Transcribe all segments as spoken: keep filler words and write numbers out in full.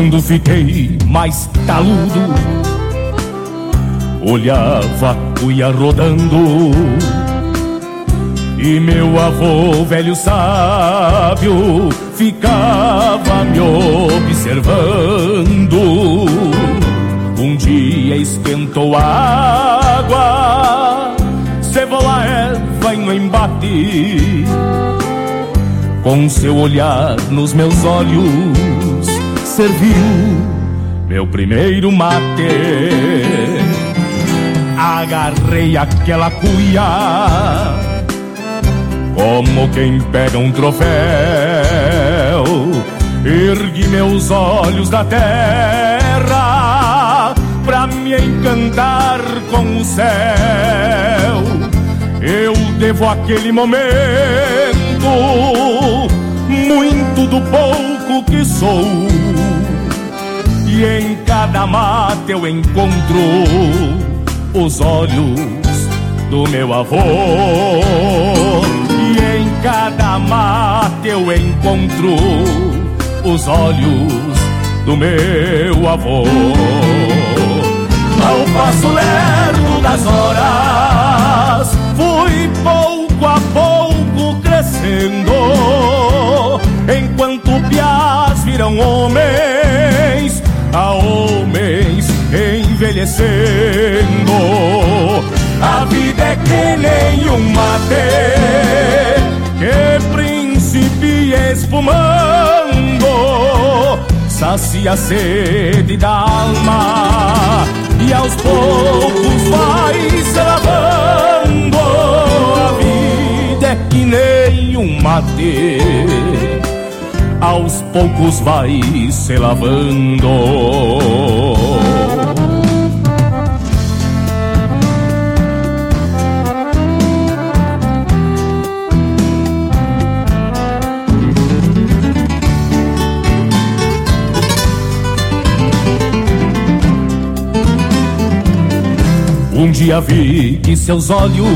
Quando fiquei mais taludo, olhava a cuia rodando, e meu avô velho sábio ficava me observando. Um dia esquentou a água, cevou a erva no embate. Com seu olhar nos meus olhos, serviu meu primeiro mate. Agarrei aquela cuia como quem pega um troféu, ergui meus olhos da terra pra me encantar com o céu. Eu devo aquele momento muito do pouco que sou, e em cada mate eu encontro os olhos do meu avô. E em cada mate eu encontro os olhos do meu avô. Ao passo lerdo das horas, fui pouco a pouco crescendo, enquanto piás viram homens, a homens envelhecendo. A vida é que nem um mate que principia espumando, sacia a sede da alma e aos poucos vai se lavando. A vida é que nem um mate, aos poucos vai se lavando. Um dia vi que seus olhos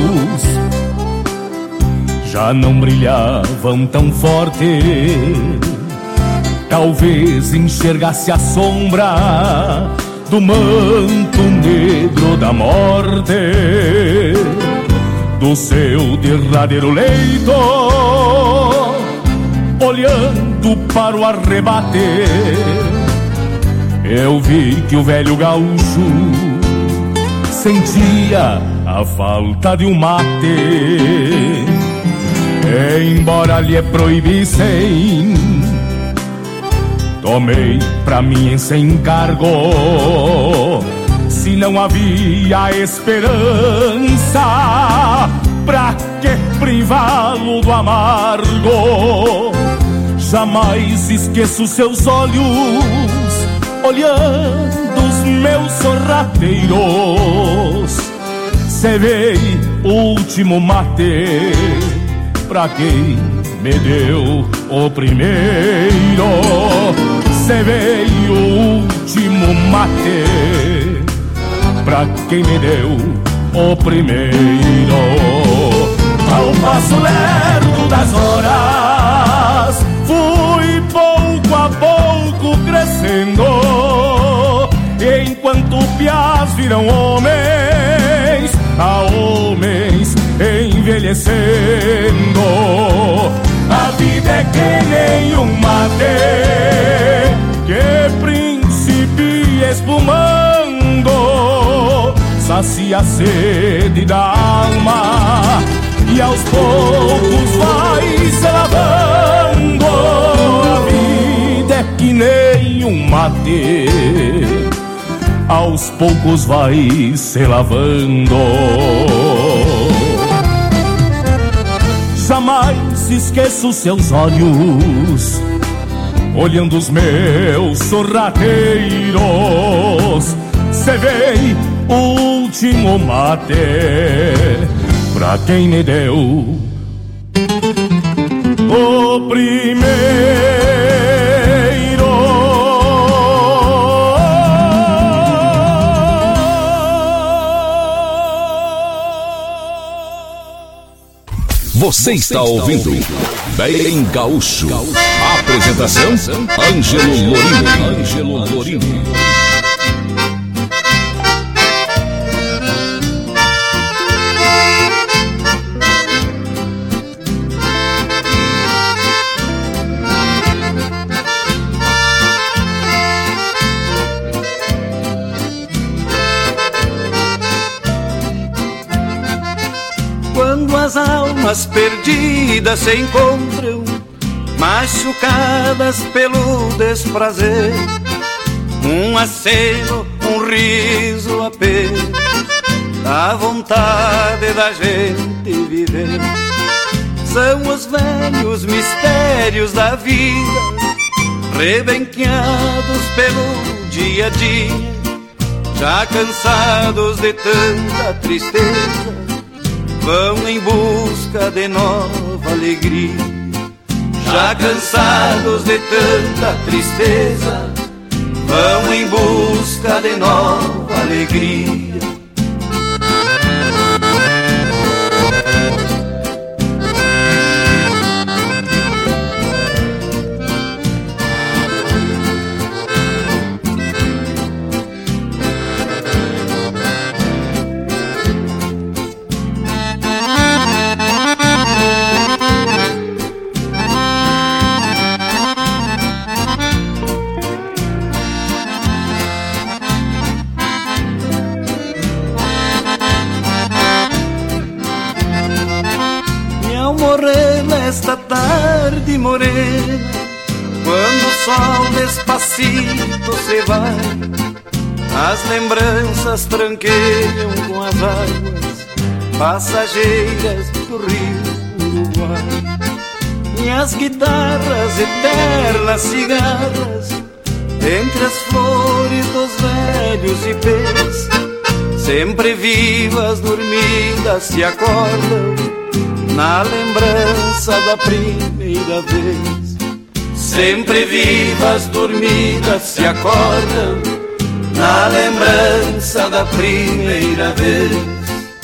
já não brilhavam tão forte. Talvez enxergasse a sombra do manto negro da morte, do seu derradeiro leito, olhando para o arrebate. Eu vi que o velho gaúcho sentia a falta de um mate. Embora lhe proibissem, tomei pra mim sem encargo. Se não havia esperança, pra que privá-lo do amargo? Jamais esqueço seus olhos olhando os meus sorrateiros. Cevei o último mate pra quem me deu o primeiro. Cevei o último mate pra quem me deu o primeiro. Ao passo lerdo das horas, fui pouco a pouco crescendo, enquanto piás viram homens, a homens envelhecendo. A vida é que nem um mate que principia espumando, sacia a sede da alma e aos poucos vai se lavando. A vida é que nem um mate, aos poucos vai se lavando. Jamais esqueço seus olhos olhando os meus sorrateiros. Cevei o último mate pra quem me deu o primeiro. Você está ouvindo Bem Gaúcho. Apresentação Ângelo Lorino. Ângelo Lorino. Quando as almas perdidas se encontram, machucadas pelo desprazer, um aceno, um riso apenas, a vontade da gente viver. São os velhos mistérios da vida, rebenqueados pelo dia a dia, já cansados de tanta tristeza, vão em busca de nova alegria. Já cansados de tanta tristeza, vão em busca de nova alegria. Esta tarde morena, quando o sol despacito se vai, as lembranças tranqueiam com as águas passageiras do rio Uruguai. E as guitarras eternas cigarras, entre as flores dos velhos ipês, sempre vivas, dormidas, se acordam na lembrança da primeira vez. Sempre vivas, dormidas, se acordam na lembrança da primeira vez.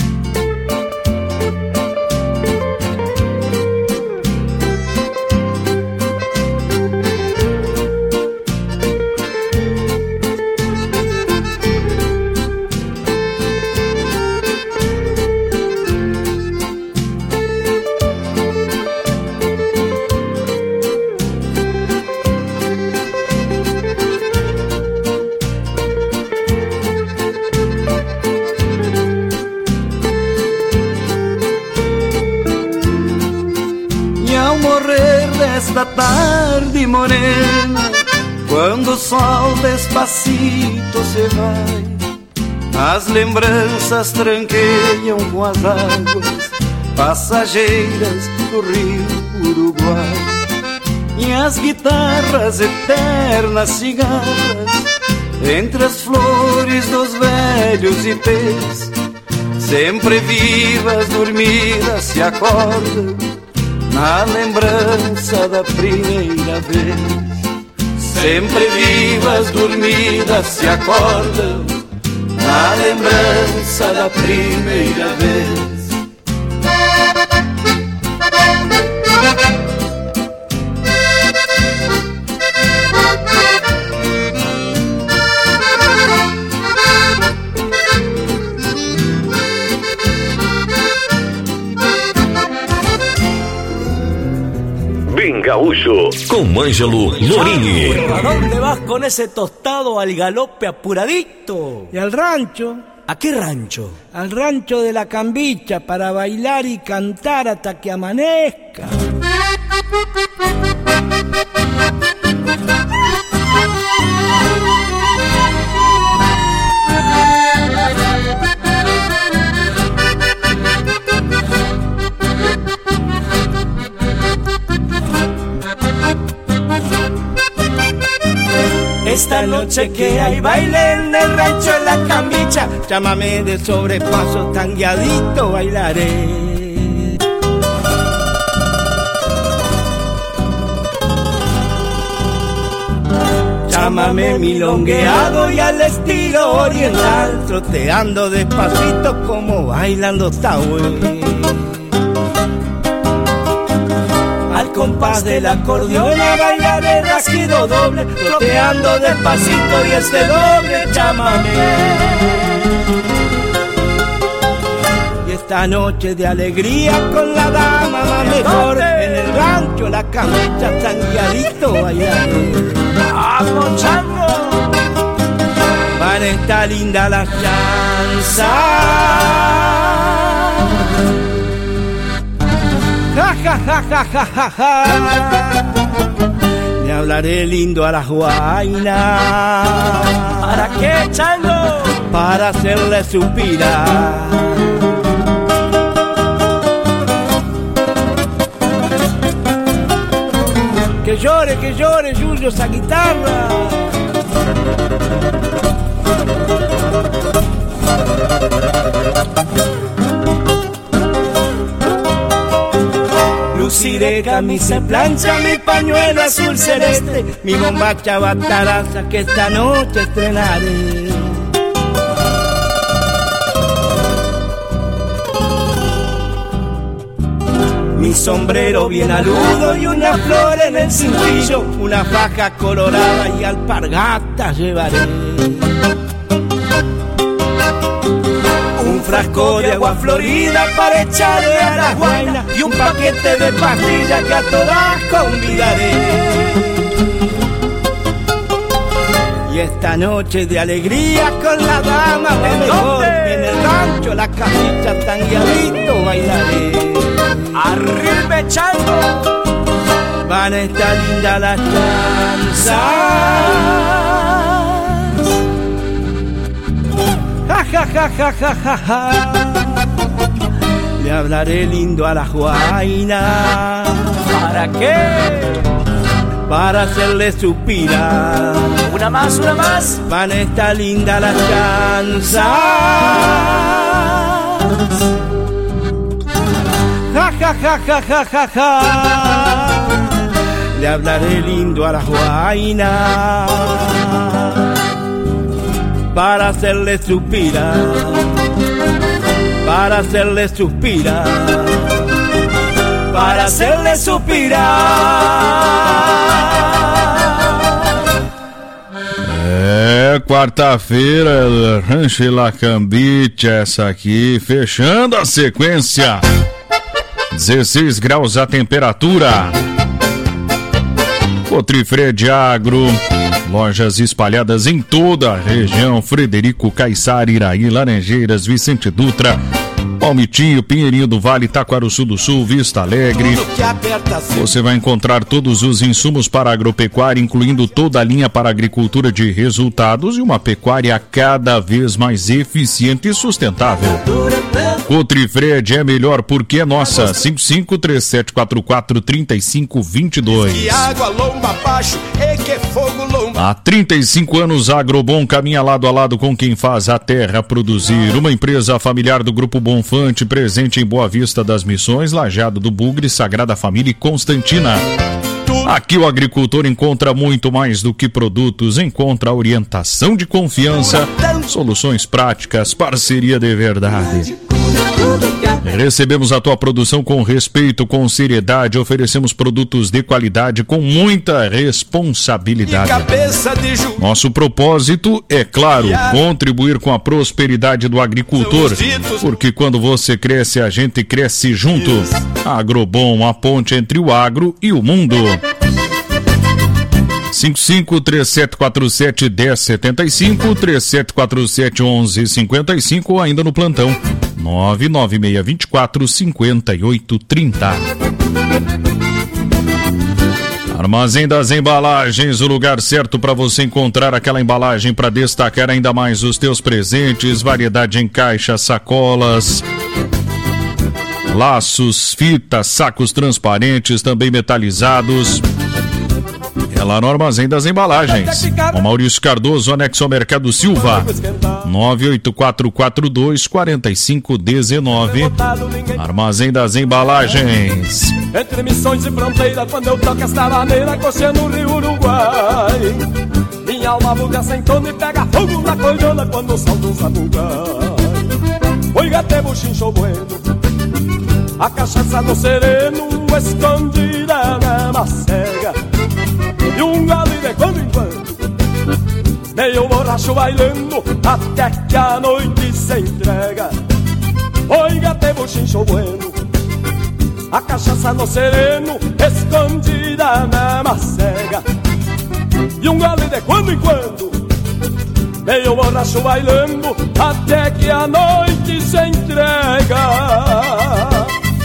Esta tarde morena, quando o sol despacito se vai, as lembranças tranqueiam com as águas passageiras do rio Uruguai. E as guitarras eternas cigarras, entre as flores dos velhos ipês, sempre vivas, dormidas, se acordam na lembrança da primeira vez. Sempre vivas, dormidas, se acordam na lembrança da primeira vez. Gaúcho con Ângelo Lorini. ¿A dónde vas con ese tostado al galope apuradito? Y al rancho. ¿A qué rancho? Al rancho de la Cambicha, para bailar y cantar hasta que amanezca. Esta noche que hay baile en el rancho de la Cambicha, llámame de sobrepaso, tangueadito bailaré. Llámame milongueado y al estilo oriental, troteando despacito como bailando Tahué. compás del acordeón a bailar el rasquido doble, troteando despacito y este doble chamamé. Y esta noche de alegría con la dama más mejor, en el rancho la camisa tangueadito bailaré. ¡Vamos, chango! Van está linda la chanza. Ja, ja, ja, ja, ja, ja, ja. Le hablaré lindo a la guaina. ¿Para qué, chango? Para hacerle suspirar. Que llore, que llore, Julio, esa guitarra. Luciré camisa plancha, mi pañuelo azul celeste, mi bombacha bataraza que esta noche estrenaré. Mi sombrero bien aludo y una flor en el cintillo, una faja colorada y alpargatas llevaré. Un frasco de agua florida para echarle a la guaina y un paquete de pastillas que a todas convidaré. Y esta noche de alegría con la dama de mejor, en el rancho la casita tangueadito bailaré. ¡Arriba, chango! Van a estar lindas las chanzas. Ja, ja, ja, ja, ja, ja, ja. Le hablaré lindo a la guaina. ¿Para qué? Para hacerle suspirar. Una más, una más. Van a estar lindas las chanzas. Ja, ja, ja, ja, ja, ja, ja. Le hablaré lindo a la guaina para hacerle suspirar, para hacerle suspirar, para hacerle suspirar. É, quarta-feira, Rancho La Cambicha, essa aqui, fechando a sequência. dezesseis graus a temperatura. Cotrifred Agro, lojas espalhadas em toda a região. Frederico Caiçara, Iraí, Laranjeiras, Vicente Dutra, Palmitinho, Pinheirinho do Vale, Taquaruçu do Sul, Vista Alegre. Você vai encontrar todos os insumos para a agropecuária, incluindo toda a linha para a agricultura de resultados e uma pecuária cada vez mais eficiente e sustentável. Cotrifred é melhor porque é nossa. cinco cinco três sete quatro quatro três cinco dois dois. Há trinta e cinco anos, a Agrobom caminha lado a lado com quem faz a terra produzir. Uma empresa familiar do Grupo Bonfante, presente em Boa Vista das Missões, Lajeado do Bugre, Sagrada Família e Constantina. Aqui o agricultor encontra muito mais do que produtos, encontra orientação de confiança, soluções práticas, parceria de verdade. Recebemos a tua produção com respeito, com seriedade, oferecemos produtos de qualidade com muita responsabilidade. Nosso propósito é, claro, contribuir com a prosperidade do agricultor, porque quando você cresce, a gente cresce junto. Agrobom, a ponte entre o agro e o mundo. cinco cinco três sete quatro sete um zero sete cinco, três sete quatro sete um um cinco cinco ou ainda no plantão nove nove seis dois quatro cinco oito três zero. Armazém das Embalagens, o lugar certo para você encontrar aquela embalagem para destacar ainda mais os teus presentes, variedade em caixas, sacolas, laços, fitas, sacos transparentes, também metalizados. É lá no Armazém das Embalagens. O Maurício Cardoso, anexo ao Mercado Silva. nove oito quatro quatro dois quatro cinco um nove. Armazém das Embalagens. Entre Missões e Fronteira, quando eu toco esta maneira, coxando o Rio Uruguai. Minha alma buga sem tono e pega fogo na colhona quando o sol do Zabugai. Oi, gate, buchincho bueno, a cachaça no sereno escondida na macega. E um gole de quando em quando, meio borracho bailando, até que a noite se entrega. Oiga, te bochincho bueno, a cachaça no sereno, escondida na macega. E um gole de quando em quando, meio borracho bailando, até que a noite se entrega.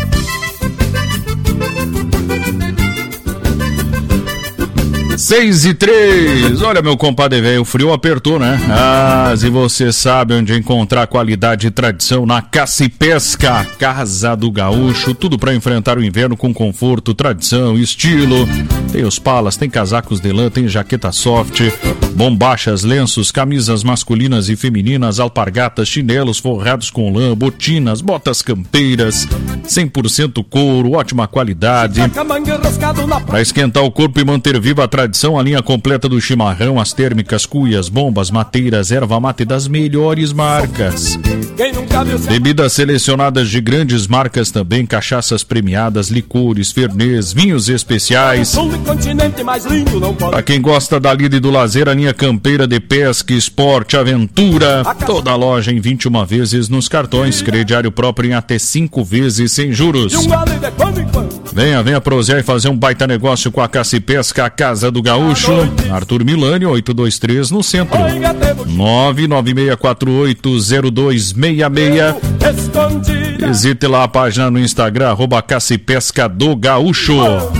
Seis e três, olha meu compadre velho, o frio apertou, né? Ah, se você sabe onde encontrar qualidade e tradição, na Caça e Pesca, Casa do Gaúcho, tudo para enfrentar o inverno com conforto, tradição, estilo. Tem os palas, tem casacos de lã, tem jaqueta soft, bombachas, lenços, camisas masculinas e femininas, alpargatas, chinelos forrados com lã, botinas, botas campeiras, cem por cento couro, ótima qualidade. Para esquentar o corpo e manter viva a tradição, a linha completa do chimarrão, as térmicas, cuias, bombas, mateiras, erva mate das melhores marcas. Bebidas selecionadas de grandes marcas também, cachaças premiadas, licores, fernês, vinhos especiais. Para quem gosta da lida e do lazer, a linha campeira de pesca, esporte, aventura. Toda a loja em vinte e uma vezes nos cartões, crediário próprio em até cinco vezes sem juros. Venha, venha prosear e fazer um baita negócio com a Caça e Pesca, a Casa do Gaúcho. Arthur Milani, oito dois três no centro. nove nove seis quatro oito zero dois seis seis. Visite lá a página no Instagram, arroba Caça e Pesca do Gaúcho.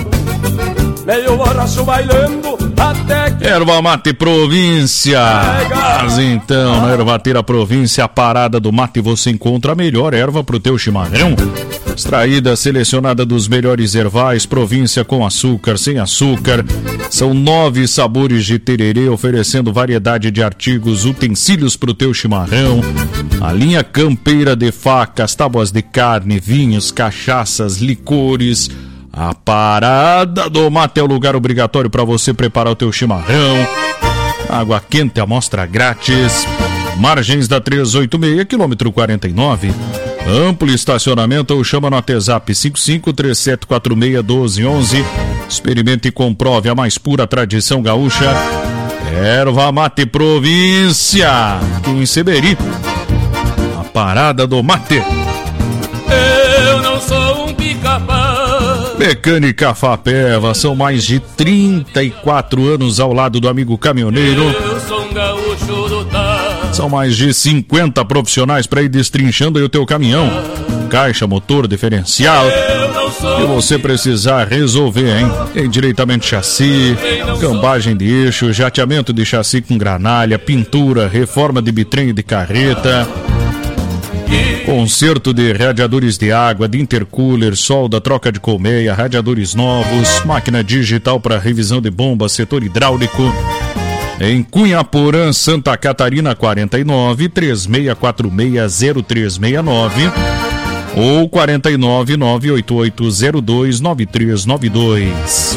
Erva Mate Província. Mas então, na Ervateira Província, a parada do mate, você encontra a melhor erva pro teu chimarrão. Extraída, selecionada dos melhores ervais, Província com açúcar, sem açúcar. São nove sabores de tererê, oferecendo variedade de artigos, utensílios pro teu chimarrão. A linha campeira de facas, tábuas de carne, vinhos, cachaças, licores. A parada do mate é o lugar obrigatório para você preparar o teu chimarrão. Água quente, amostra grátis. Margens da trezentos e oitenta e seis, quilômetro quarenta e nove. Amplo estacionamento ou chama no WhatsApp cinco cinco três sete quatro seis um dois um um. Experimente e comprove a mais pura tradição gaúcha. Erva Mate Província, aqui em Seberi. A parada do mate. Eu não sou um pica-pau. Mecânica Fapeva, são mais de trinta e quatro anos ao lado do amigo caminhoneiro. Eu sou um gaúcho do tal. São mais de cinquenta profissionais para ir destrinchando aí o teu caminhão. Caixa, motor, diferencial. Se você precisar resolver, hein? Tem direitamente chassi, cambagem de eixo, jateamento de chassi com granalha, pintura, reforma de bitrem e de carreta. Conserto de radiadores de água, de intercooler, solda, troca de colmeia, radiadores novos, máquina digital para revisão de bombas, setor hidráulico. Em Cunhaporã, Santa Catarina, quarenta e nove, três seis quatro seis, zero três seis nove ou quarenta e nove, nove oito oito zero dois, nove três nove dois.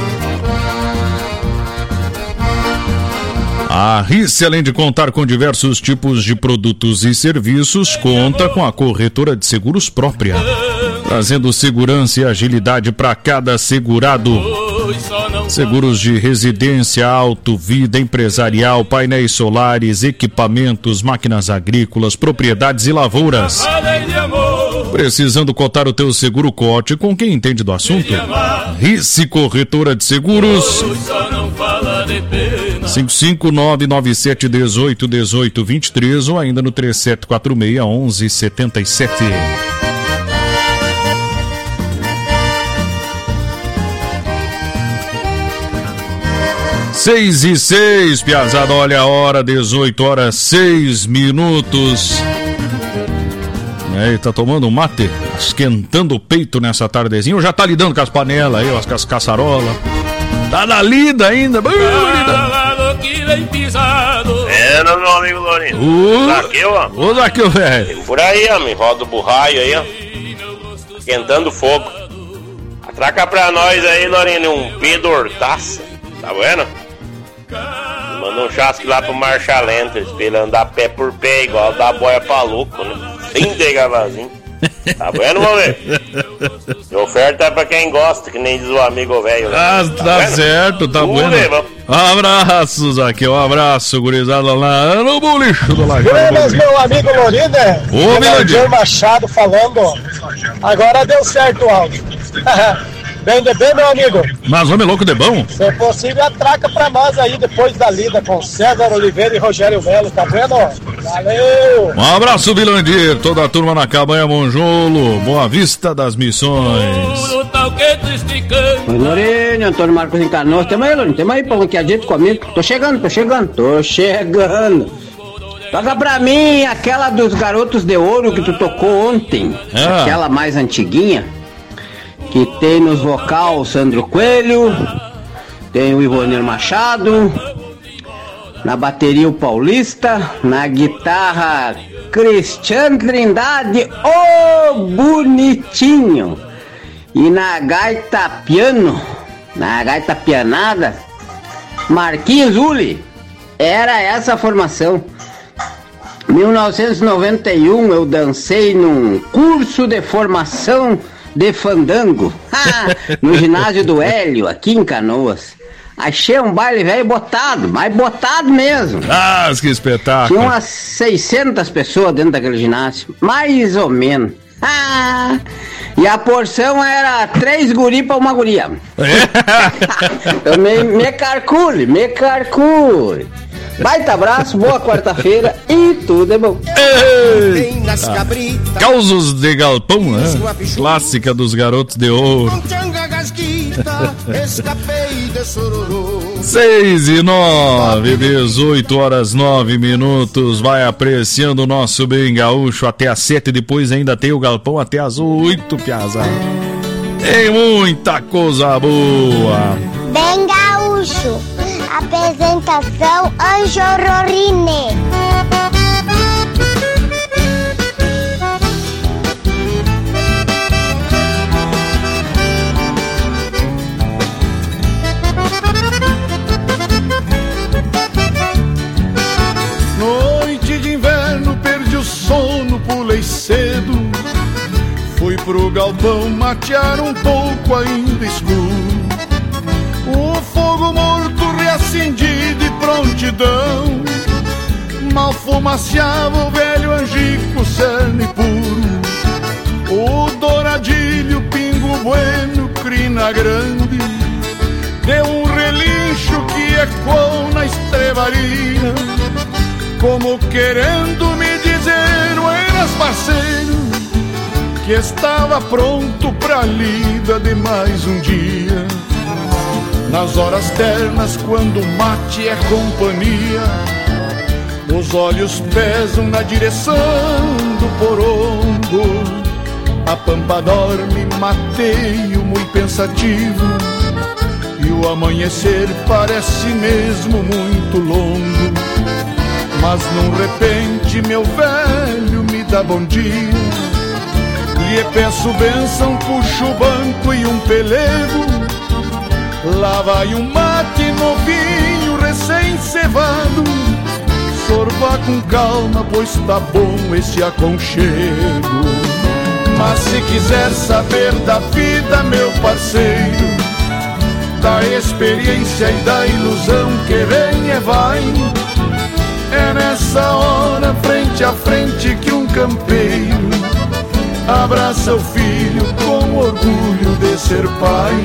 A Rice, além de contar com diversos tipos de produtos e serviços, conta com a corretora de seguros própria, trazendo segurança e agilidade para cada segurado. Seguros de residência, auto, vida empresarial, painéis solares, equipamentos, máquinas agrícolas, propriedades e lavouras. Precisando cotar o teu seguro, cote com quem entende do assunto. Rice Corretora de Seguros. cinco cinco nove nove sete um oito um oito dois três ou ainda no três sete quatro seis um um sete sete. Seis e seis, piazada, olha a hora, dezoito horas, seis minutos. Aí, tá tomando um mate, esquentando o peito nessa tardezinha, ou já tá lidando com as panelas aí, com as caçarolas. Tá na lida ainda. É, meu amigo Lourinho. O Zaqueu, ó. O Zaqueu, velho. Por aí, ó, me roda o burraio aí, ó. Esquentando fogo. Atraca pra nós aí, Lourinho, um Pedro Hortaça. Tá vendo? Manda um chasque lá pro Marcha Lenta, pra ele andar pé por pé, igual dar boia pra louco, né? Sem ter gavazinho. Tá bueno, vamos ver. Oferta é pra quem gosta, que nem diz o amigo velho. Né? Ah, tá, tá certo, tá vamos bueno. Ver, vamos. Abraços aqui, um abraço, gurizada lá no bulicho do Lajado. Buenas, meu amigo Lorida. Ô, Milandir Machado falando. Agora deu certo o áudio. Bem de bem, meu amigo. Mas homem louco de bom? Se possível, atraca pra nós aí depois da lida com César Oliveira e Rogério Melo, tá vendo? Valeu! Um abraço, Vilandir, toda a turma na Cabanha Monjolo, Boa Vista das Missões. Oi, Lorena, Antônio Marcos em Canoas. Tem aí, Lorena, tem aí, pão que adito comigo. Tô chegando, tô chegando, tô chegando. Toca pra mim aquela dos Garotos de Ouro que tu tocou ontem. Ah. Aquela mais antiguinha. Que tem nos vocal o Sandro Coelho, tem o Ivonir Machado, na bateria o Paulista, na guitarra Cristiano Trindade, ô oh, bonitinho, e na gaita piano, na gaita pianada, Marquinhos Uli. Era essa a formação. mil novecentos e noventa e um eu dancei num curso de formação de fandango, ah, no ginásio do Hélio, aqui em Canoas. Achei um baile velho botado, mas botado mesmo. Ah, que espetáculo. Tinha umas seiscentas pessoas dentro daquele ginásio, mais ou menos. Ah, e a porção era três guri pra uma guria. Eu me, me calcule, me calcule. Baita abraço, boa quarta-feira e tudo é bom. Ah, Causos de Galpão, né? Clássica dos Garotos de Ouro. Seis e nove, dezoito horas nove minutos. Vai apreciando o nosso bem gaúcho até às sete. Depois ainda tem o Galpão até às oito, piazada. Tem muita coisa boa. Bem gaúcho. Apresentação Anjo Rorine. Noite de inverno, perdi o sono, pulei cedo. Fui pro galpão matear um pouco ainda escuro. O fogo morto reacendido e prontidão, mal fumaciava o velho angico, cerne puro. O douradilho, pingo bueno, crina grande, deu um relincho que ecoou na estrebaria, como querendo me dizer, buenas parceiro, que estava pronto pra lida de mais um dia. Nas horas ternas, quando o mate é companhia, os olhos pesam na direção do porongo. A pampa dorme, mateio muito pensativo, e o amanhecer parece mesmo muito longo. Mas num repente meu velho me dá bom dia, lhe peço bênção, puxo o banco e um pelego. Lá vai um mate novinho, recém-cevado, sorva com calma, pois tá bom esse aconchego. Mas se quiser saber da vida, meu parceiro, da experiência e da ilusão que vem e vai, é nessa hora, frente a frente, que um campeiro abraça o filho com orgulho de ser pai.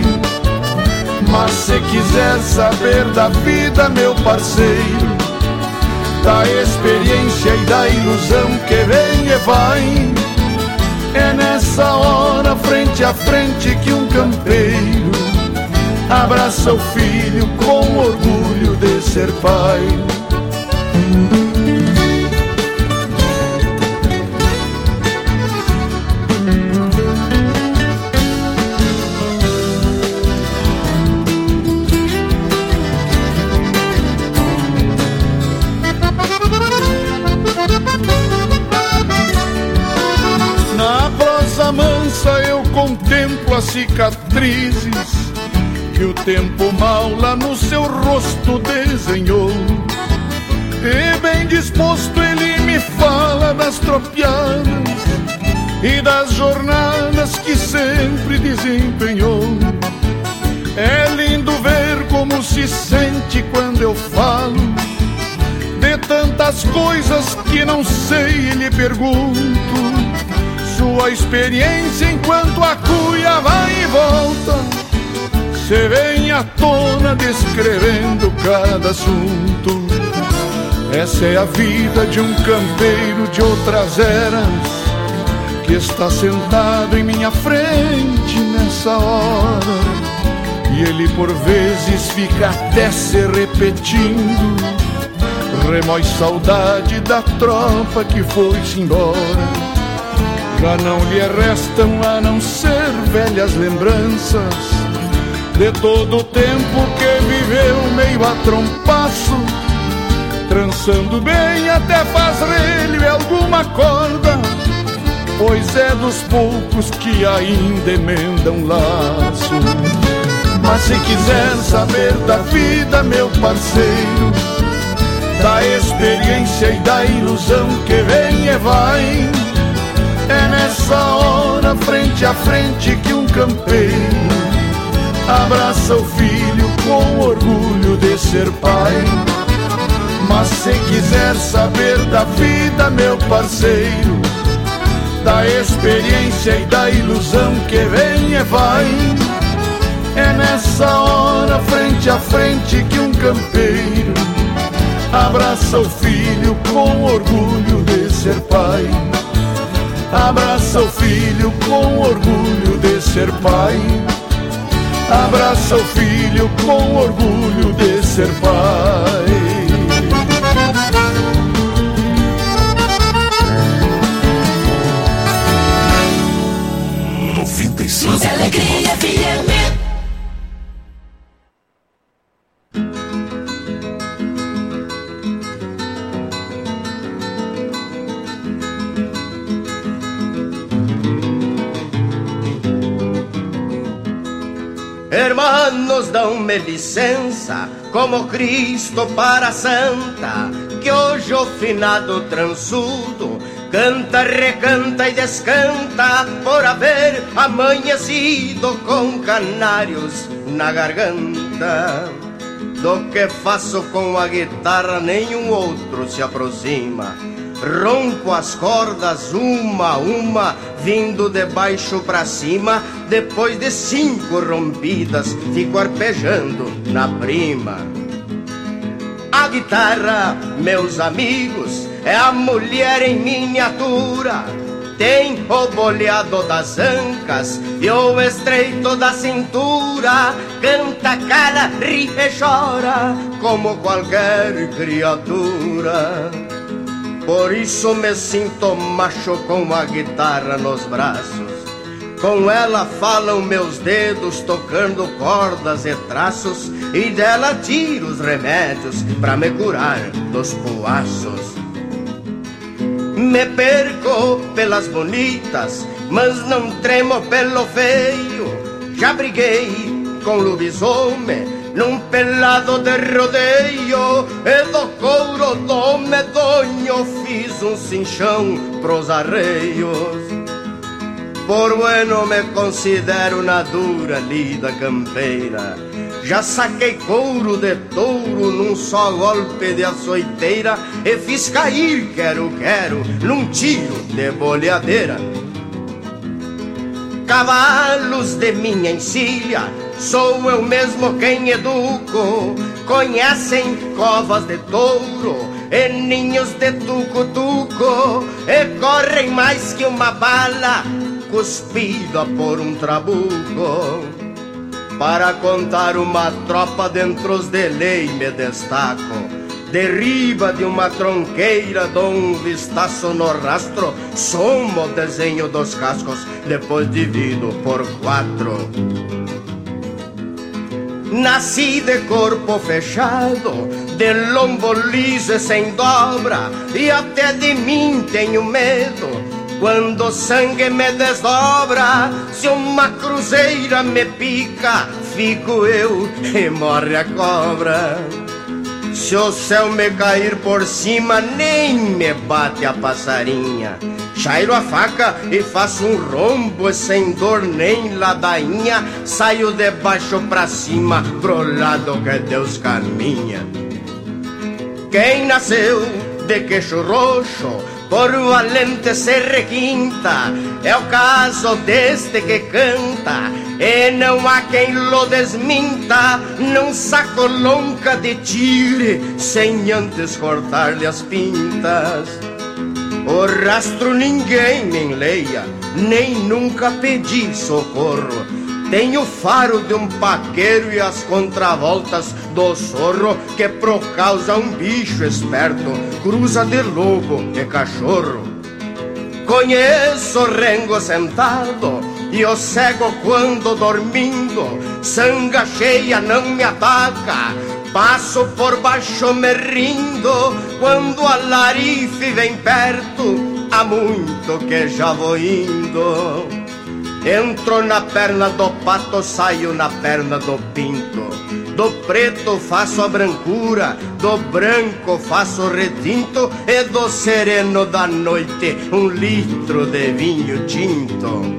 Mas se quiser saber da vida, meu parceiro, da experiência e da ilusão que vem e vai, é nessa hora, frente a frente, que um campeiro abraça o filho com orgulho de ser pai. Contemplo as cicatrizes que o tempo mal lá no seu rosto desenhou, e bem disposto ele me fala das tropiadas e das jornadas que sempre desempenhou. É lindo ver como se sente quando eu falo de tantas coisas que não sei e lhe pergunto. Sua experiência enquanto a cuia vai e volta se vem à tona descrevendo cada assunto. Essa é a vida de um campeiro de outras eras que está sentado em minha frente nessa hora. E ele por vezes fica até se repetindo, remói saudade da tropa que foi-se embora. Já não lhe restam a não ser velhas lembranças de todo o tempo que viveu meio a trompaço, trançando bem até faz relho e alguma corda, pois é dos poucos que ainda emendam laço. Mas se quiser saber da vida, meu parceiro, da experiência e da ilusão que vem e vai, é nessa hora, frente a frente, que um campeiro abraça o filho com orgulho de ser pai. Mas se quiser saber da vida, meu parceiro, da experiência e da ilusão que vem e vai, é nessa hora, frente a frente, que um campeiro abraça o filho com orgulho de ser pai. Abraça o filho com orgulho de ser pai. Abraça o filho com orgulho de ser pai. noventa e cinco. Alegria F M. Hermanos, dão-me licença, como Cristo para a Santa, que hoje o finado transudo canta, recanta e descanta por haver amanhecido com canários na garganta. Do que faço com a guitarra nenhum outro se aproxima. Rompo as cordas uma a uma, vindo de baixo pra cima. Depois de cinco rompidas, fico arpejando na prima. A guitarra, meus amigos, é a mulher em miniatura. Tem o boleado das ancas e o estreito da cintura. Canta, cala, ri e chora como qualquer criatura. Por isso me sinto macho com a guitarra nos braços. Com ela falam meus dedos tocando cordas e traços, e dela tiro os remédios pra me curar dos puaços. Me perco pelas bonitas, mas não tremo pelo feio. Já briguei com lobisomem num pelado de rodeio, e do couro do medonho fiz um cinchão pros arreios. Por bueno me considero na dura lida campeira. Já saquei couro de touro num só golpe de açoiteira, e fiz cair quero-quero num tiro de boleadeira. Cavalos de minha encilha, sou eu mesmo quem educo. Conhecem covas de touro e ninhos de tucutuco, e correm mais que uma bala cuspida por um trabuco. Para contar uma tropa dentro de lei me destaco. Derriba de uma tronqueira, dou um vistaço no rastro, somo o desenho dos cascos, depois divido por quatro. Nasci de corpo fechado, de lombo liso e sem dobra, e até de mim tenho medo quando o sangue me desdobra. Se uma cruzeira me pica, fico eu e morre a cobra. Se o céu me cair por cima, nem me bate a passarinha. Chairo a faca e faço um rombo, sem dor nem ladainha. Saio de baixo pra cima, pro lado que Deus caminha. Quem nasceu de queixo roxo, por valente se requinta, é o caso deste que canta, e não há quem lo desminta. Não saco lonca de tire, sem antes cortar-lhe as pintas. O rastro ninguém me enleia, nem nunca pedi socorro. Tenho o faro de um paqueiro e as contravoltas do sorro, que por causa um bicho esperto cruza de lobo e cachorro. Conheço o rengo sentado e o cego quando dormindo, sanga cheia não me ataca. Passo por baixo me rindo, quando a larife vem perto, há muito que já vou indo. Entro na perna do pato, saio na perna do pinto. Do preto faço a brancura, do branco faço o retinto, e do sereno da noite um litro de vinho tinto.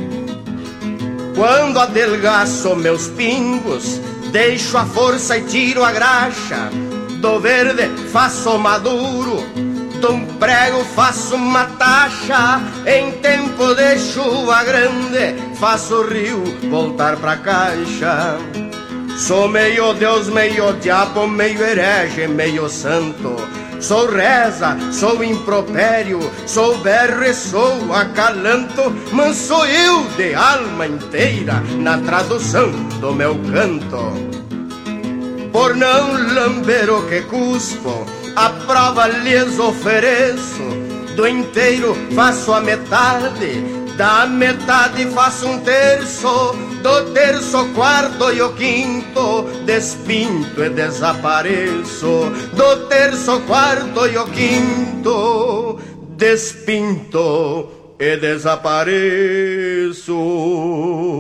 Quando adelgaço meus pingos, deixo a força e tiro a graxa. Do verde faço maduro, de um prego faço uma taxa. Em tempo de chuva grande faço o rio voltar pra caixa. Sou meio Deus, meio diabo, meio herege, meio santo. Sou reza, sou impropério, sou berro e sou acalanto. Mas sou eu de alma inteira na tradução do meu canto. Por não lamber o que cuspo, a prova lhes ofereço. Do inteiro faço a metade, da metade faço um terço. Do terço, quarto e o quinto, despinto e desapareço. Do terço, quarto e o quinto, despinto e desapareço.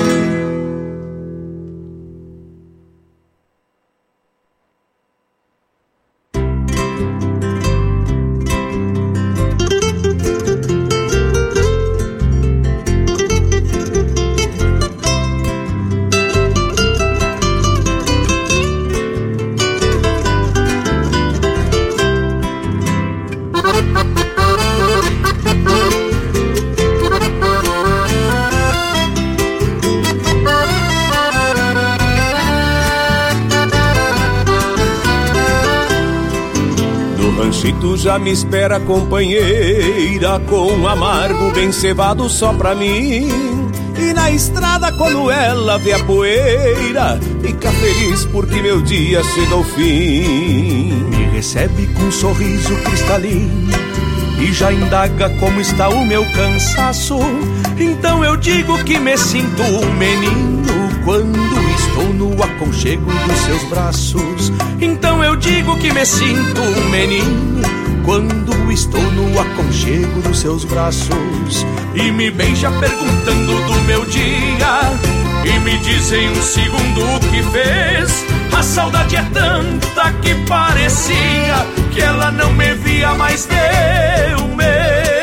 Já me espera companheira, com amargo bem cevado só pra mim. E na estrada quando ela vê a poeira, fica feliz porque meu dia chega ao fim. Me recebe com um sorriso cristalino e já indaga como está o meu cansaço. Então eu digo que me sinto um menino quando estou no aconchego dos seus braços. Então eu digo que me sinto um menino quando estou no aconchego dos seus braços. E me beija perguntando do meu dia, e me diz em um segundo o que fez. A saudade é tanta que parecia que ela não me via mais de um mês.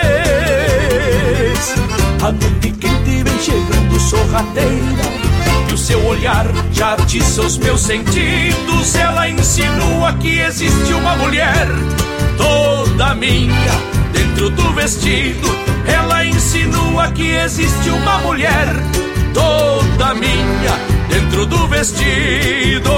A noite quente vem chegando sorrateira, e o seu olhar já atiça os meus sentidos. Ela insinua que existe uma mulher toda minha dentro do vestido. Ela insinua que existe uma mulher toda minha dentro do vestido.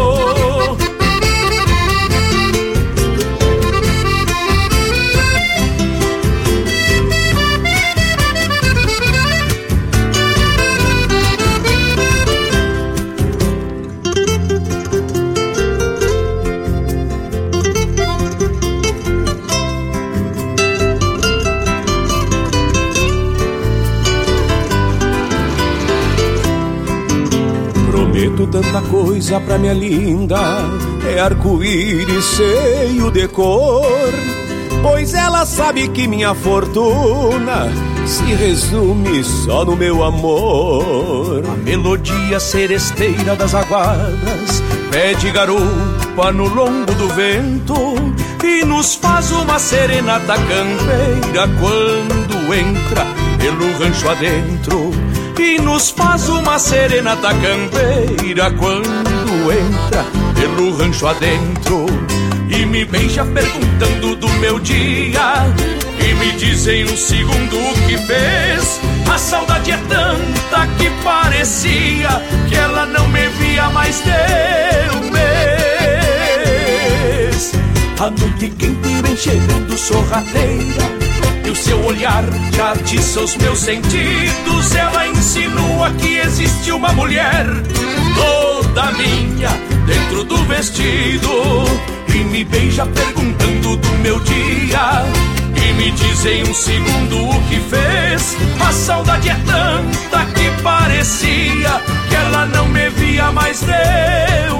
Tanta coisa pra minha linda, é arco-íris cheio de cor, pois ela sabe que minha fortuna se resume só no meu amor. A melodia seresteira das aguadas pede garoto garupa no lombo do vento e nos faz uma serenata campeira quando entra pelo rancho adentro. E nos faz uma serenata campeira quando entra pelo rancho adentro. E me beija perguntando do meu dia e me diz em um segundo o que fez. A saudade é tanta que parecia que ela não me via mais de um mês. A noite quente vem chegando sorrateira e o seu olhar já atiça os meus sentidos. Ela insinua que existe uma mulher toda minha dentro do vestido. E me beija perguntando do meu dia e me diz em um segundo o que fez. A saudade é tanta que parecia que ela não me via mais de um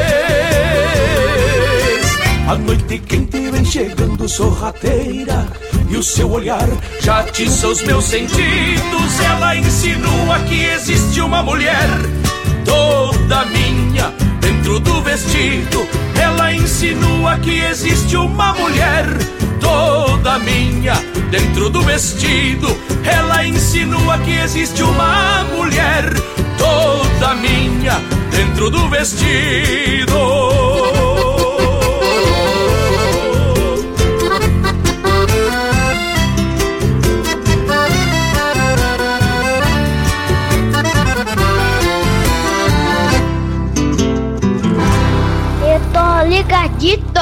mês. A noite quente vem chegando sorrateira e o seu olhar já atiça os meus sentidos. Ela insinua que existe uma mulher toda minha dentro do vestido. Ela insinua que existe uma mulher toda minha dentro do vestido. Ela insinua que existe uma mulher toda minha dentro do vestido. Ligadito.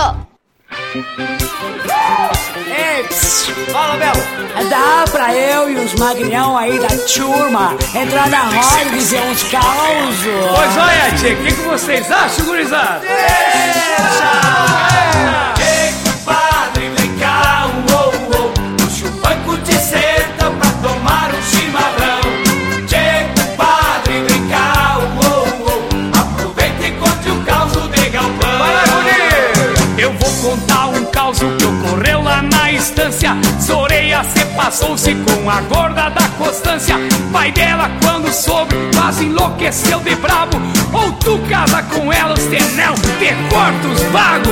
Ei, pss, fala, Belo. Dá pra eu e os magrão aí da turma entrar na roda e dizer uns causos? Pois olha, tia, o que, que vocês acham, gurizada? Deixa! Ei, compadre, vem cá, uou, uou. Puxa o banco de senta pra tomar um chimarrão. Ei, compadre, vem cá, uou, uou. Aproveita e conte o causo de galpão. Eu vou contar um caos que ocorreu lá na estância. Zoreia se passou-se com a gorda da constância. Pai dela quando soube quase enlouqueceu de brabo. Ou tu casa com ela, os tenel, te corta os vagos.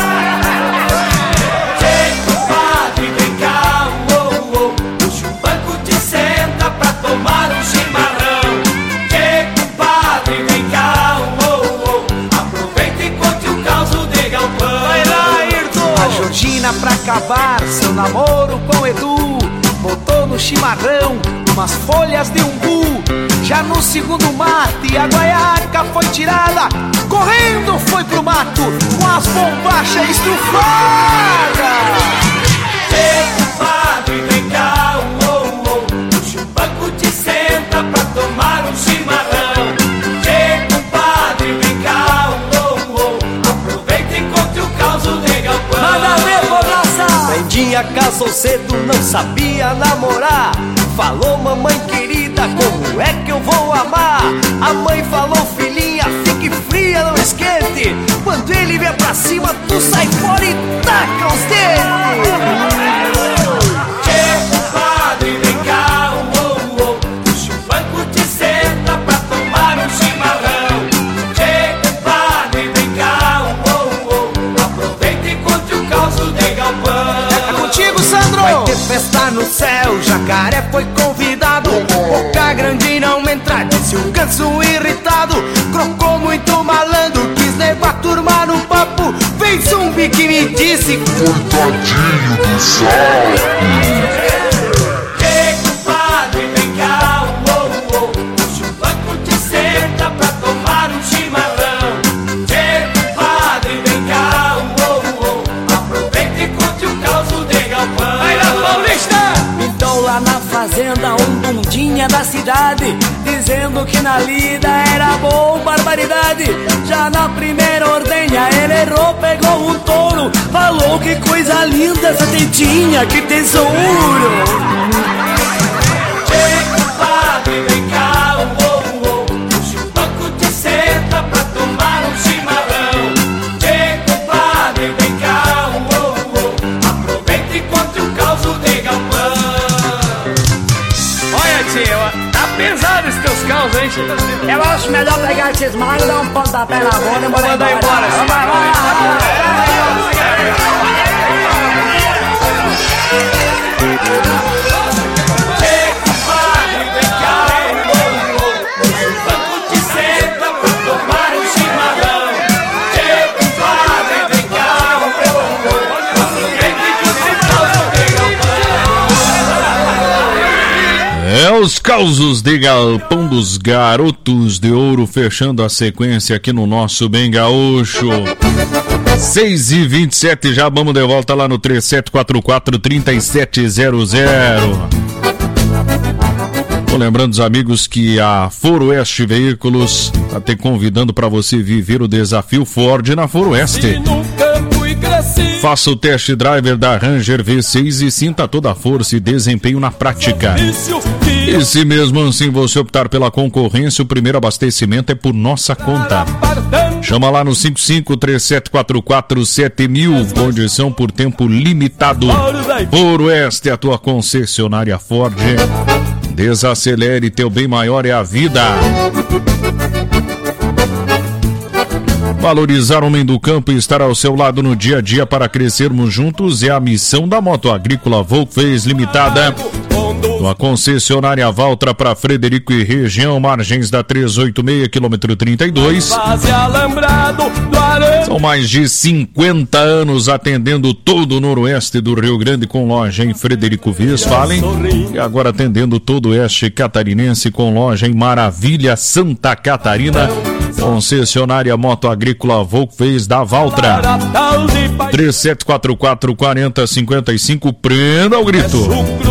Ei, compadre, vem cá, uou, uou. Puxa um banco de senta pra tomar um chimarrão. Ei, compadre, vem cá, uou, uou. Aproveita e conte o caos de galpão. A Georgina pra acabar seu namoro com Edu botou no chimarrão umas folhas de umbu. Já no segundo mate a guaiaca foi tirada, correndo foi pro mato com as bombachas estrufadas. Ei, compadre, vem cá, uou, uou. Puxa um banco de senta pra tomar um chimarrão. Ei, compadre, vem cá, uou, uou. Aproveita e conte o caos de galpão. Manda ver, bobraça! Prendinha casou cedo, não sabia namorar. Falou, mamãe querida, como é que eu vou amar? A mãe falou, filhinha, fique fria, não esquente. Quando ele vier pra cima, tu sai fora e taca os dedos. Ei, compadre, vem cá, uou, uou. Puxa um banco de senta pra tomar um chimarrão. Ei, compadre, vem cá, uou, uou. Aproveita e conte o caos de galpão. É contigo, Sandro! Vai ter festa no céu, Jacaré foi convidado. Boca grande não entra, disse o ganso irritado. Crocou muito malandro, quis levar a turma no papo. Fez zumbi que me disse, coitadinho do sapo. Ei, compadre, vem cá, uou, uou. Puxa um banco de senta pra tomar um chimarrão. Ei, compadre, vem cá, uou, uou. Aproveita e conte o caos de galpão. Vai lá, Paulista! Então lá na fazenda um bundinha da cidade, dizendo que na lida era bom barbaridade. Já na primeira ordenha ele errou, pegou um touro. Falou que coisa linda essa tetinha, que tesouro. Ei, compadre, vem cá, uou, uou. Puxa um banco de senta pra tomar um chimarrão. Ei, compadre, vem cá, uou, uou. Aproveita e conte o caos de galpão. Olha, tia, tá pesado esses teus caos, hein, Chico? Eu acho melhor pegar esses magos, dar um pontapé na bola e mandar embora. embora. Vai, vai, É os causos de Galpão dos Garotos de Ouro, fechando a sequência aqui no nosso Bem Gaúcho. seis e vinte e sete, já vamos de volta lá no três sete quatro quatro, três sete zero zero. Tô lembrando os amigos que a Foroeste Veículos está te convidando para você viver o desafio Ford na Foroeste. Faça o test driver da Ranger V seis e sinta toda a força e desempenho na prática. E se mesmo assim você optar pela concorrência, o primeiro abastecimento é por nossa conta. Chama lá no cinco cinco três sete quatro quatro sete mil, condição por tempo limitado. Foroeste, a tua concessionária Ford. Desacelere, teu bem maior é a vida. Valorizar o homem do campo e estar ao seu lado no dia a dia para crescermos juntos é a missão da Moto Agrícola Volkswagen Limitada. Tua concessionária Valtra para Frederico e região, margens da trezentos e oitenta e seis, quilômetro trinta e dois. São mais de cinquenta anos atendendo todo o noroeste do Rio Grande com loja em Frederico Westphalen. E agora atendendo todo o oeste catarinense com loja em Maravilha, Santa Catarina. Concessionária Moto Agrícola Volkswagen da Valtra. três sete quatro quatro, quatro zero cinco cinco, prenda ao grito.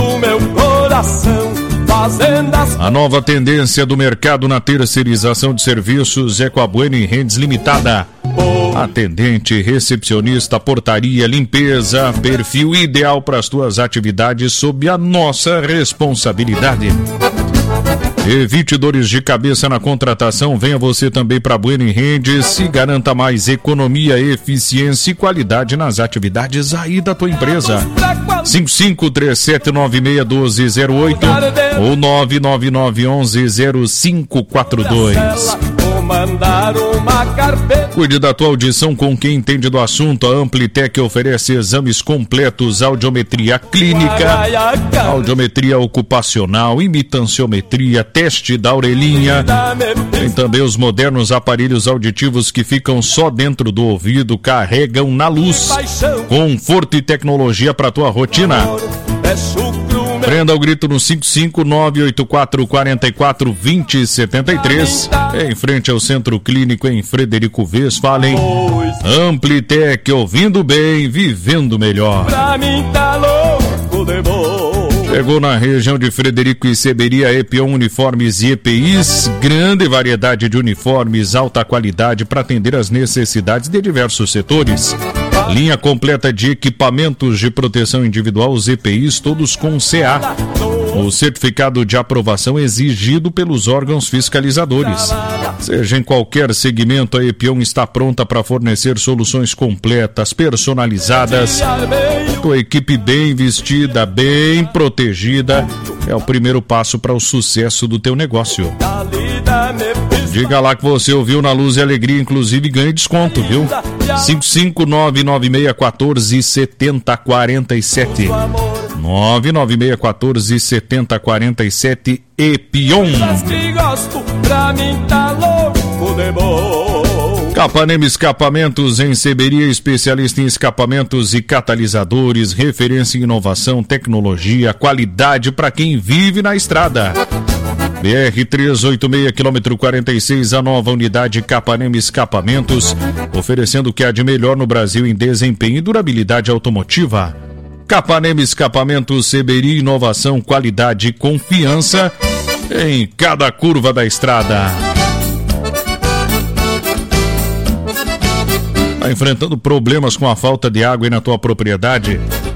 A nova tendência do mercado na terceirização de serviços é com a Bueno e Rendes Limitada. Atendente, recepcionista, portaria, limpeza, perfil ideal para as tuas atividades sob a nossa responsabilidade. Evite dores de cabeça na contratação, venha você também para Bueno e Rendes e garanta mais economia, eficiência e qualidade nas atividades aí da tua empresa. cinco cinco três sete nove seis um dois zero oito ou nove nove nove um um zero cinco quatro dois. Cuide da tua audição com quem entende do assunto. A Amplitec oferece exames completos, audiometria clínica, audiometria ocupacional, imitanciometria, teste da orelhinha. Tem também os modernos aparelhos auditivos que ficam só dentro do ouvido, carregam na luz. Conforto e tecnologia para tua rotina. Prenda o grito no cinco cinco nove oito quatro quatro quatro dois zero sete três, em frente ao Centro Clínico em Frederico Westphalen. Amplitec, ouvindo bem, vivendo melhor. Pra mim tá louco de bom. Chegou na região de Frederico e Seberia Epion Uniformes e E P Is, grande variedade de uniformes, alta qualidade para atender as necessidades de diversos setores. Linha completa de equipamentos de proteção individual, os E P Is, todos com C A. O certificado de aprovação exigido pelos órgãos fiscalizadores. Seja em qualquer segmento, a Epion está pronta para fornecer soluções completas, personalizadas. Tua equipe bem vestida, bem protegida, é o primeiro passo para o sucesso do teu negócio. Diga lá que você ouviu na Luz e Alegria, inclusive ganhe desconto, viu? cinco cinco nove nove seis um quatro sete zero quatro sete nove nove seis um quatro sete zero quatro sete Epion. Capanema Escapamentos em Seberia, especialista em escapamentos e catalisadores, referência em inovação, tecnologia, qualidade para quem vive na estrada. B R trezentos e oitenta e seis, quilômetro quarenta e seis, a nova unidade Capanema Escapamentos, oferecendo o que há de melhor no Brasil em desempenho e durabilidade automotiva. Capanema Escapamentos, Seberia, inovação, qualidade e confiança em cada curva da estrada. Está enfrentando problemas com a falta de água aí na tua propriedade?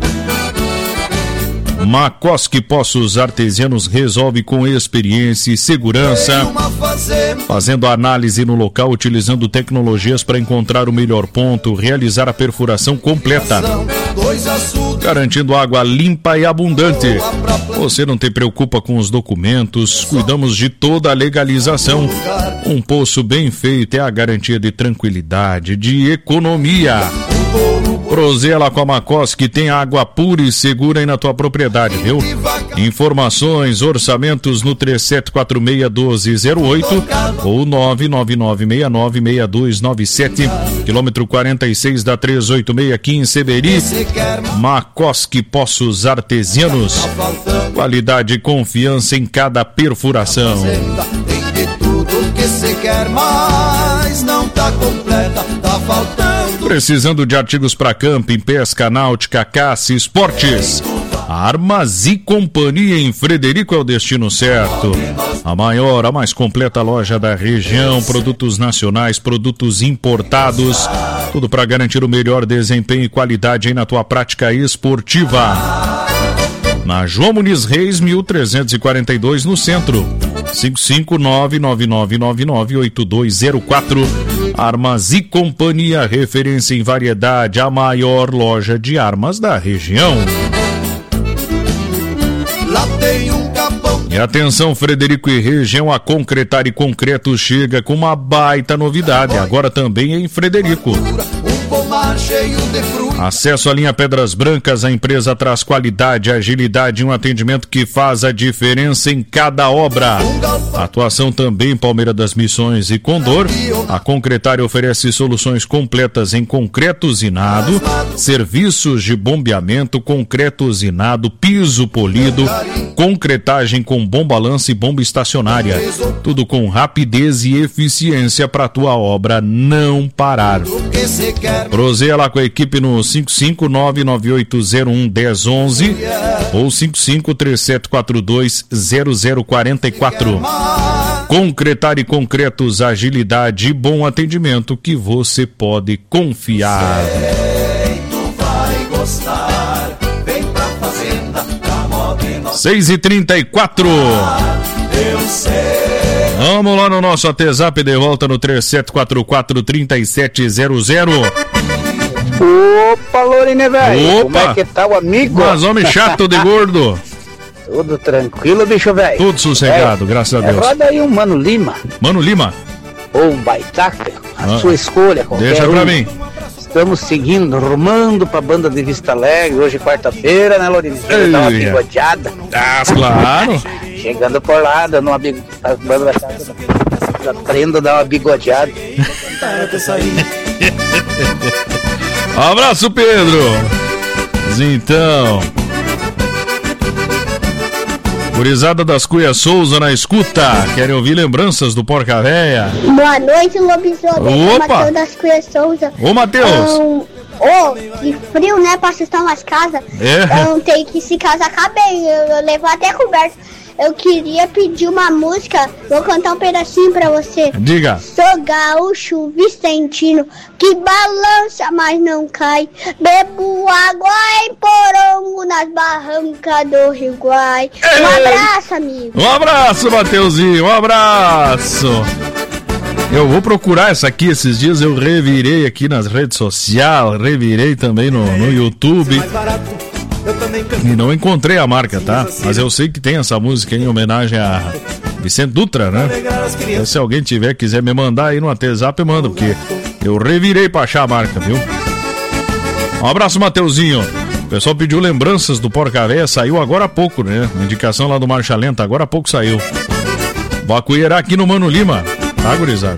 Makoski Poços Artesianos resolve com experiência e segurança, fazendo análise no local, utilizando tecnologias para encontrar o melhor ponto, realizar a perfuração completa. garantindo água limpa e abundante. Você não te preocupa com os documentos, cuidamos de toda a legalização. Um poço bem feito é a garantia de tranquilidade, de economia. Prozela com a Macós, que tem água pura e segura aí na tua propriedade, viu? Informações, orçamentos no três sete quatro seis, um dois zero oito ou nove nove nove seis nove seis dois nove sete, quilômetro quarenta e seis da trezentos e oitenta e seis aqui em Seberi. Macosque Poços Artesianos, qualidade e confiança em cada perfuração. Tem de tudo que se quer, mas não tá completa, tá faltando. Precisando de artigos para camping, pesca, náutica, caça e esportes? Armas e Companhia em Frederico é o destino certo. A maior, a mais completa loja da região, produtos nacionais, produtos importados, tudo para garantir o melhor desempenho e qualidade aí na tua prática esportiva. Na João Muniz Reis, mil trezentos e quarenta e dois, no centro. cinco cinco nove nove nove nove nove oito dois zero quatro. Armas e Companhia, referência em variedade, a maior loja de armas da região. Lá tem um capão. E atenção, Frederico e região, a Concretar e Concreto chega com uma baita novidade, agora também em Frederico. Acesso à linha Pedras Brancas, a empresa traz qualidade, agilidade e um atendimento que faz a diferença em cada obra. Atuação também em Palmeira das Missões e Condor. A Concretar oferece soluções completas em concreto usinado, serviços de bombeamento, concreto usinado, piso polido, concretagem com bomba lança e bomba estacionária. Tudo com rapidez e eficiência para tua obra não parar. Proseia lá com a equipe no cinco cinco nove nove oito zero um um zero um um ou cinco cinco três sete quatro dois zero zero quatro quatro. Concretar e Concretos, agilidade e bom atendimento que você pode confiar. seis e trinta e quatro. Vamos lá no nosso WhatsApp, de volta no três sete quatro quatro, três sete zero zero. Opa, Lorine, velho. Como é que tá o amigo? Mas homem chato de gordo. Tudo tranquilo, bicho, velho. Tudo sossegado, é, graças a Deus. É, roda aí um Mano Lima. Mano Lima? Ou um Baitaca, a ah, sua escolha. Deixa pra um. mim. Estamos seguindo, rumando pra banda de Vista Alegre. Hoje quarta-feira, né, Lorine? Dá uma bigodeada. Ah, claro. Chegando por lá, dando uma bigodeada. A banda vai estar aprendendo a dar uma bigodeada. Abraço, Pedro. Então, gurizada das Cuia Souza na escuta. Querem ouvir lembranças do Porca Véia? Boa noite, lobisomem. Opa! Matheus das Cuia Souza. Ô, Matheus. Um, oh, que frio, né? Pra assustar umas casas. É. Eu tenho que se casacar bem. Eu, eu levo até coberto. Eu queria pedir uma música. Vou cantar um pedacinho pra você. Diga. Sou gaúcho vicentino, que balança, mas não cai. Bebo água em porongo nas barrancas do Rio Guai. Um abraço, amigo. Um abraço, Mateuzinho. Um abraço. Eu vou procurar essa aqui. Esses dias eu revirei aqui nas redes sociais. Revirei também no, no YouTube. E não encontrei a marca, tá? Mas eu sei que tem essa música em homenagem a Vicente Dutra, né? Então, se alguém tiver, quiser me mandar aí no WhatsApp, eu mando, porque eu revirei pra achar a marca, viu? Um abraço, Mateuzinho. O pessoal pediu lembranças do Porca Véia, saiu agora há pouco, né? A indicação lá do Marcha Lenta, agora há pouco saiu. Vacueirá aqui no Mano Lima, tá, gurizada?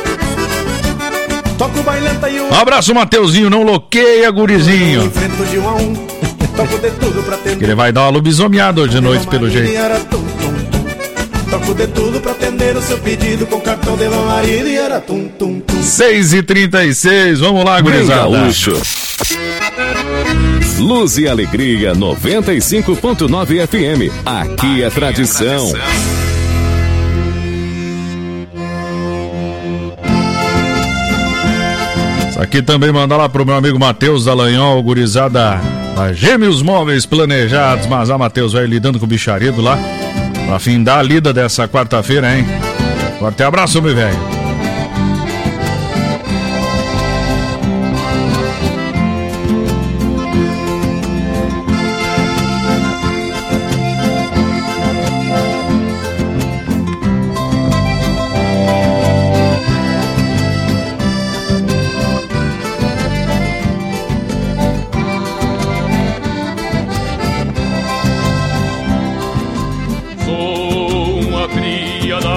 Um abraço, Mateuzinho, não loqueia, gurizinho. Que ele vai dar uma lobisomeada hoje de noite, pelo jeito. Toco de tudo pra atender o seu pedido com cartão de marido e era tum tum tum. seis e trinta e seis, vamos lá, gurizada. Luz e Alegria noventa e cinco ponto nove F M. Aqui é tradição. Isso aqui também manda lá pro meu amigo Matheus Dallagnol, gurizada da Gêmeos Móveis Planejados. Mas a Matheus vai lidando com o bicharedo lá pra findar a lida dessa quarta-feira, hein? Forte abraço, meu velho.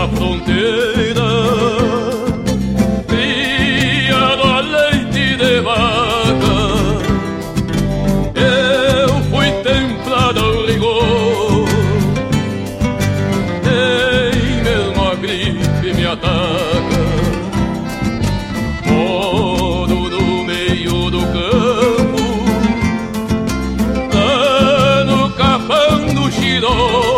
da fronteira, criado a leite de vaca, eu fui templado ao rigor, nem mesmo a gripe me ataca. Moro no meio do campo, lá no capão do Xiró.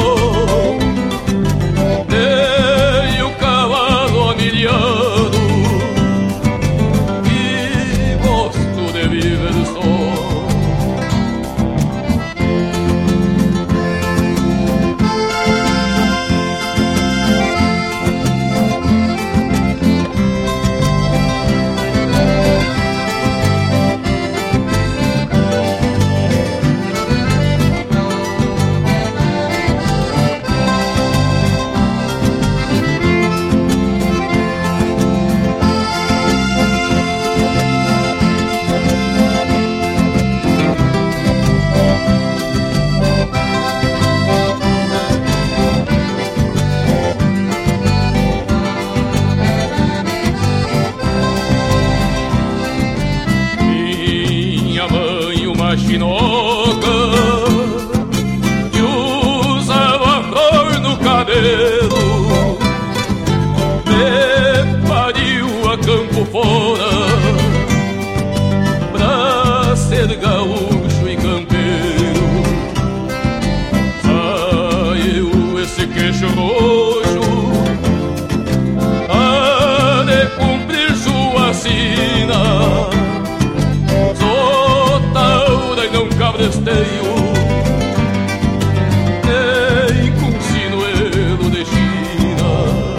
Chinoca que usava flor no cabelo, me pariu a campo fora pra ser gaúcho e campeiro. Saiu esse queixo roxo a de cumprir sua sina. Cabresteio, nem com sinuelo de China.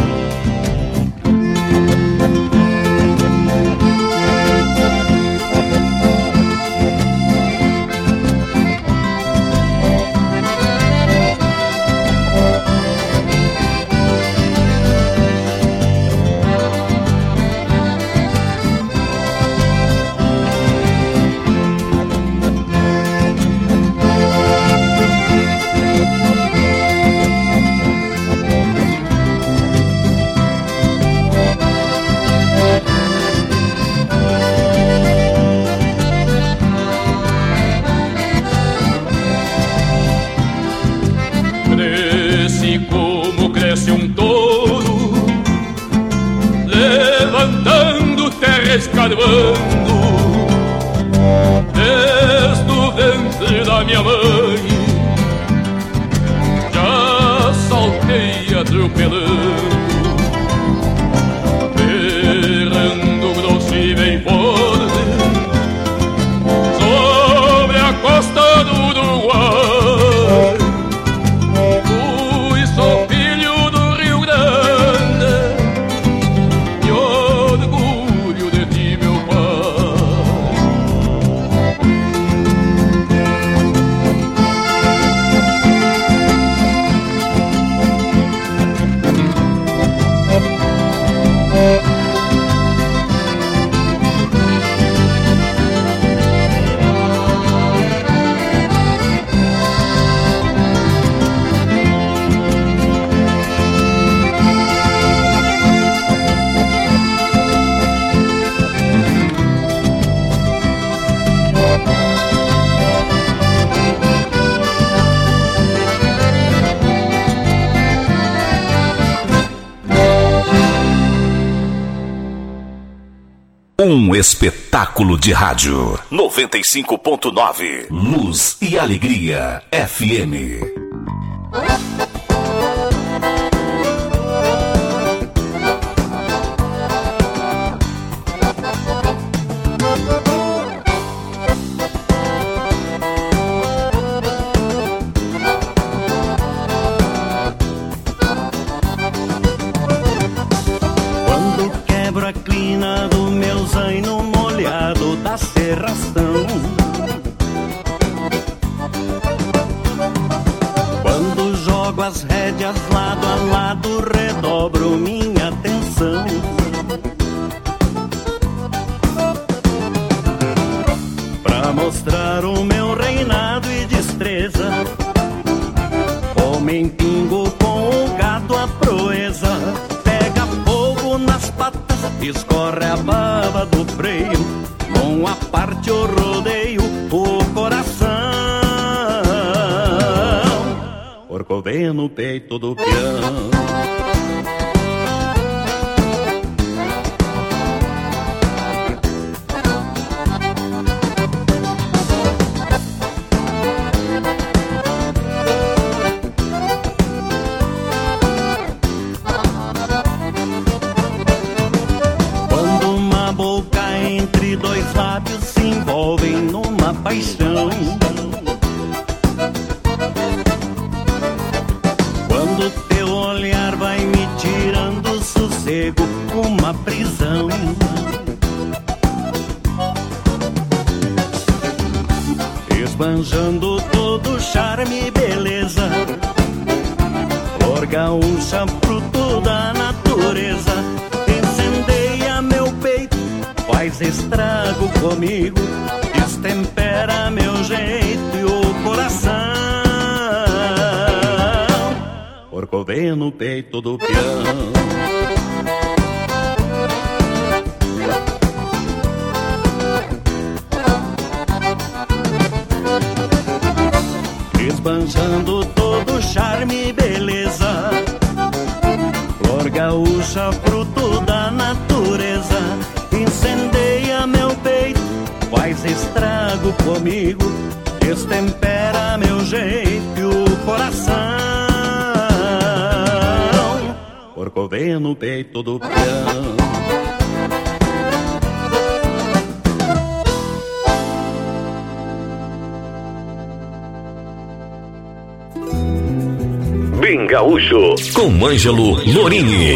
Escarvando desde o ventre da minha mãe, já saltei atropelando, berrando grosso e bem forte sobre a costa do Uruguai. Fui só filho do Rio Grande, Um espetáculo de rádio. noventa e cinco ponto nove. Luz e Alegria F M. Quando jogo as rédeas lado a lado, redobro minha atenção. Pra mostrar o meu reinado e destreza, homem pingo com o gado a proeza. das patas escorre a baba do freio, com a parte o rodeio, o coração. Corcovei no peito do peão. Paixão. Quando teu olhar vai me tirando sossego, uma prisão. Esbanjando todo charme e beleza, flor gaúcha, fruto da natureza, incendeia meu peito, faz estrago comigo, destempera meu jeito e o coração. Corcovei no peito do peão. Esbanjando todo charme e beleza, flor gaúcha, fruto da natureza, incendeia meu peito, faz estrago comigo, destempera meu jeito e o coração. Corcovei no peito do peão. Bem Gaúcho, com Ângelo Lorini.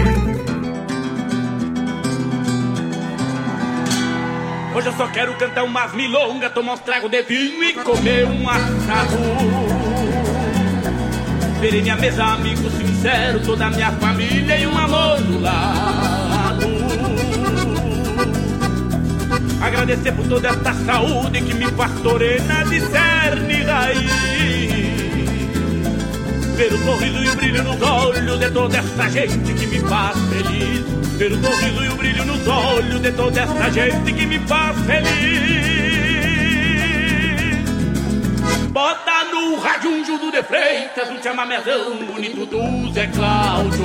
Hoje eu só quero cantar umas milongas, tomar uns tragos de vinho e comer um assado. Verei minha mesa, amigo sincero, toda a minha família e um amor do lado. Agradecer por toda esta saúde que me pastorena de cerne e raiz. Ver o sorriso e o brilho nos olhos de toda essa gente que me faz feliz. Ver o sorriso e o brilho nos olhos de toda essa gente que me faz feliz. Bota no rádio um Judo de Freitas, um chamamezão bonito do Zé Cláudio.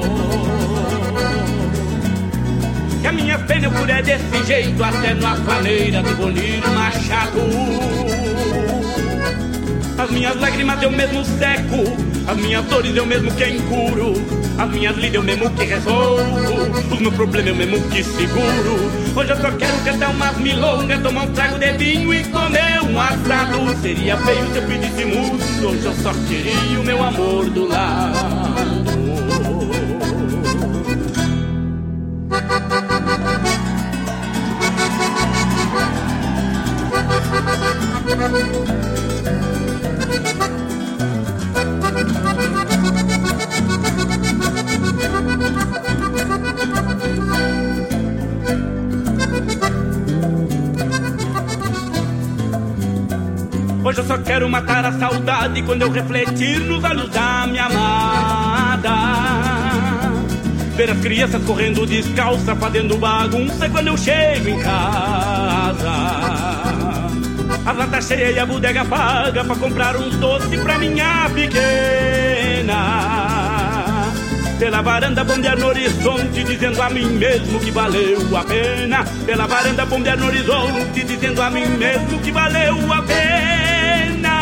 Que a minha pena eu puder desse jeito, até na faneira do Bonito Machado. As minhas lágrimas eu mesmo seco, as minhas dores eu mesmo quem curo, as minhas lidas eu mesmo que resolvo, os meus problemas eu mesmo que seguro. Hoje eu só quero cantar umas milongas, tomar um trago de vinho e comer um assado. Seria feio se eu pedisse muito, hoje eu só queria o meu amor do lado. Hoje eu só quero matar a saudade quando eu refletir nos olhos da minha amada. Ver as crianças correndo descalça, fazendo bagunça quando eu chego em casa. A lata cheia e a bodega paga pra comprar uns doces pra minha pequena. Pela varanda bombear no horizonte, dizendo a mim mesmo que valeu a pena. Pela varanda bombear no horizonte, dizendo a mim mesmo que valeu a pena.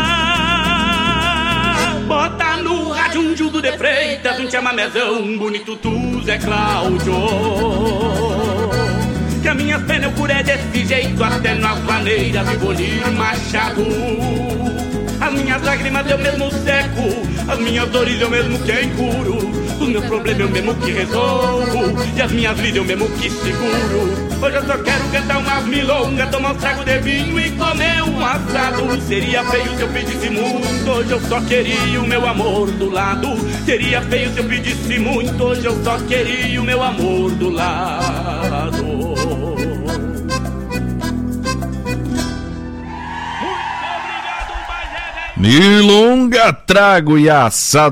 Bota no rádio um Judo de Freitas, um chamamezão bonito do Zé Cláudio. Que a minha pena eu curei desse jeito, até nas maneiras de Bonito Machado. As minhas lágrimas eu mesmo seco, as minhas dores eu mesmo quem curo, os meus problemas eu mesmo que resolvo, e as minhas vidas eu mesmo que seguro. Hoje eu só quero cantar umas milongas, tomar um trago de vinho e comer um assado. Seria feio se eu pedisse muito, hoje eu só queria o meu amor do lado. Seria feio se eu pedisse muito, hoje eu só queria o meu amor do lado. Milonga, trago e assado.